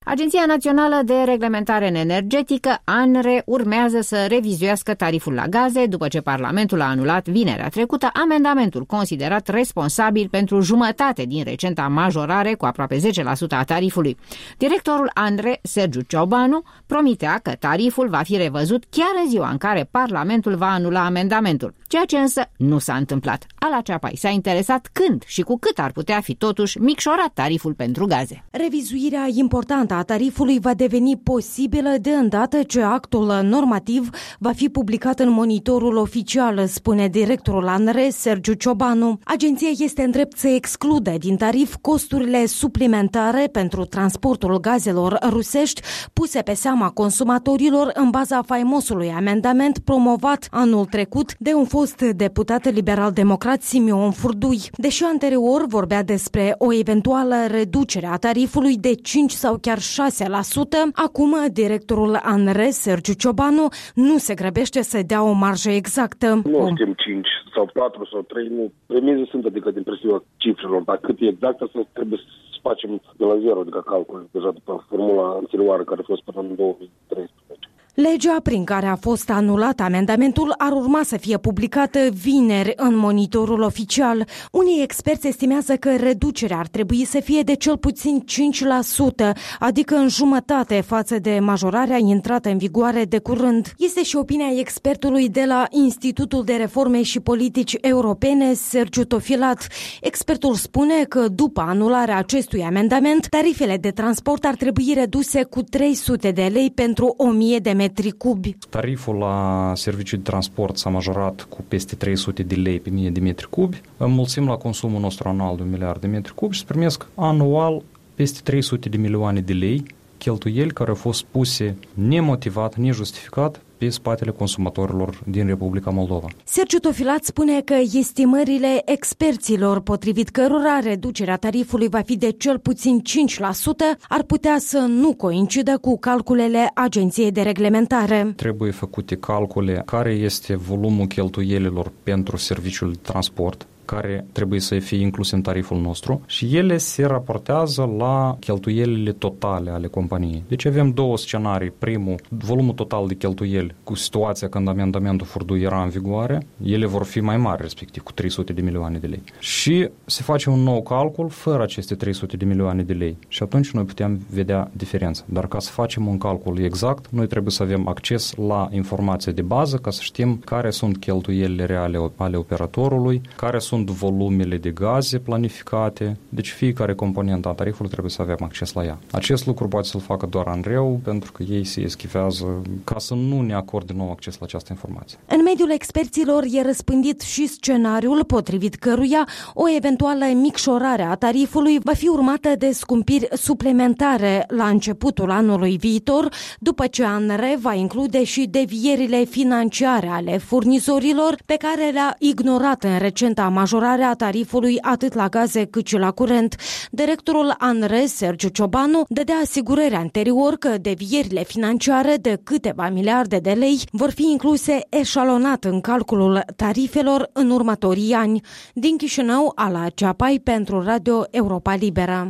Agenția Națională de Reglementare Energetică, ANRE, urmează să revizuiască tariful la gaze după ce Parlamentul a anulat vinerea trecută amendamentul considerat responsabil pentru jumătate din recenta majorare cu aproape 10% a tarifului. Directorul ANRE, Sergiu Ciobanu, promitea că tariful va fi revăzut chiar în ziua în care Parlamentul va anula amendamentul, ceea ce însă nu s-a întâmplat. Ala Ceapai s-a interesat când și cu cât ar putea fi totuși micșorat tariful pentru gaze. Revizuirea importantă a tarifului va deveni posibilă de îndată ce actul normativ va fi publicat în monitorul oficial, spune directorul ANRE, Sergiu Ciobanu. Agenția este în drept să exclude din tarif costurile suplimentare pentru transportul gazelor rusești puse pe seama consumatorilor în baza faimosului amendament promovat anul trecut de un fost deputat liberal-democrat, Simion Furdui. Deși anterior vorbea despre o eventuală reducere a tarifului de 5 sau chiar 6%, acum directorul ANRE, Sergiu Ciobanu, nu se grăbește să dea o marjă exactă. Nu știm 5 sau 4 sau 3, nu. Premize sunt, adică din perspectiva cifrelor, dar cât e exact, asta trebuie să facem de la zero, adică calcul, deja după formula anterioară care a fost până în 2013. Legea prin care a fost anulat amendamentul ar urma să fie publicată vineri în monitorul oficial. Unii experți estimează că reducerea ar trebui să fie de cel puțin 5%, adică în jumătate față de majorarea intrată în vigoare de curând. Este și opinia expertului de la Institutul de Reforme și Politici Europene, Sergiu Tofilat. Expertul spune că după anularea acestui amendament, tarifele de transport ar trebui reduse cu 300 de lei pentru 1000 de metri cubi. Tariful la serviciu de transport s-a majorat cu peste 300 de lei pe 1000 de metri cubi. Înmulțim la consumul nostru anual de 1 miliard de metri cubi și se primesc anual peste 300 de milioane de lei cheltuieli care au fost puse nemotivat, nejustificat pe spatele consumatorilor din Republica Moldova. Sergiu Tofilat spune că estimările experților, potrivit cărora reducerea tarifului va fi de cel puțin 5%, ar putea să nu coincidă cu calculele Agenției de Reglementare. Trebuie făcute calcule care este volumul cheltuielilor pentru serviciul de transport, care trebuie să fie inclus în tariful nostru și ele se raportează la cheltuielile totale ale companiei. Deci avem două scenarii. Primul, volumul total de cheltuieli cu situația când amendamentul Furdui era în vigoare, ele vor fi mai mari, respectiv cu 300 de milioane de lei. Și se face un nou calcul fără aceste 300 de milioane de lei și atunci noi putem vedea diferența. Dar ca să facem un calcul exact, noi trebuie să avem acces la informații de bază ca să știm care sunt cheltuielile reale ale operatorului, care sunt volumele de gaze planificate, deci fiecare componentă a tarifului trebuie să avem acces la ea. Acest lucru poate să-l facă doar ANRE-ul, pentru că ei se eschivează ca să nu ne acorde nou acces la această informație. În mediul experților e răspândit și scenariul potrivit căruia o eventuală micșorare a tarifului va fi urmată de scumpiri suplimentare la începutul anului viitor, după ce ANRE va include și devierile financiare ale furnizorilor pe care le-a ignorat în recenta majorare a tarifului atât la gaze cât și la curent. Directorul ANRE, Sergiu Ciobanu, dădea asigurări anterior că devierile financiare de câteva miliarde de lei vor fi incluse eșalonat în calculul tarifelor în următorii ani. Din Chișinău, Ala Ceapai pentru Radio Europa Liberă.